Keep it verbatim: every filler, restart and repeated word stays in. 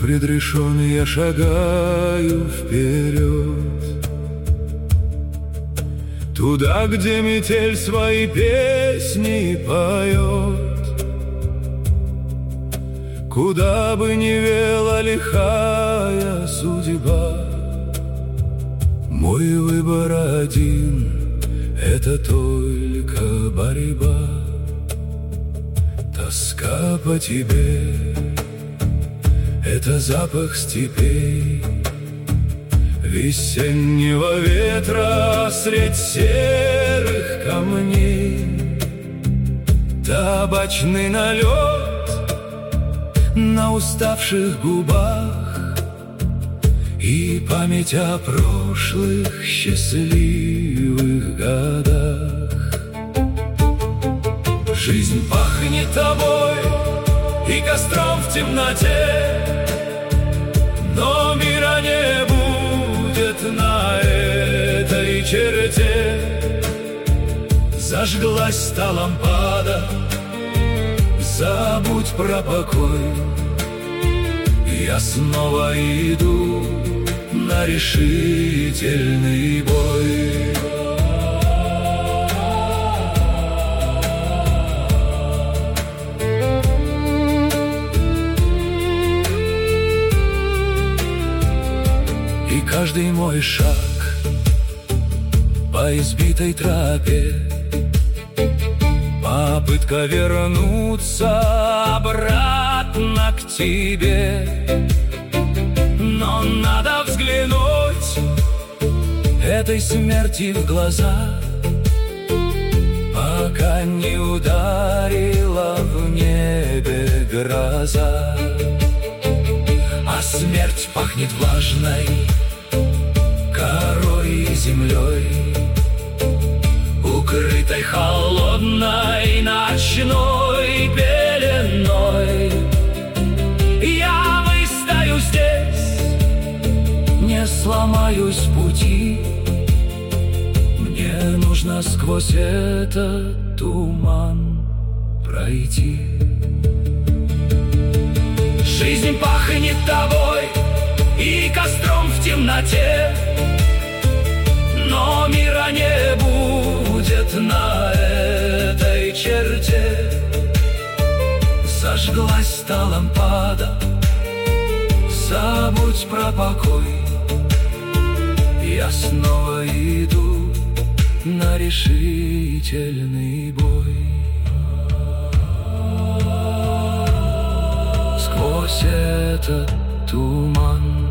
предрешен, я шагаю вперед, туда, где метель свои песни поет. Куда бы ни вела лихая судьба, мой выбор один — это только борьба. Тоска по тебе — это запах степей, весеннего ветра средь серых камней. Табачный налет на уставших губах и память о прошлых счастливых годах. Жизнь пахнет тобой и костром в темноте, но мира не будет на этой черте. Зажглась та лампада, забудь про покой. Я снова иду на решительный бой. И каждый мой шаг по избитой тропе — попытка вернуться обратно к тебе. Но надо взглянуть этой смерти в глаза, пока не ударила в небе гроза. А смерть пахнет влажной корой и землей, укрытой холодной ночной пеленой. Я выстою здесь, не сломаюсь в пути. Мне нужно сквозь этот туман пройти. Жизнь пахнет тобой и костром в темноте, но мира не будет на этой черте. Зажглась та лампада, забудь про покой. Я снова иду на решительный бой. Сквозь этот туман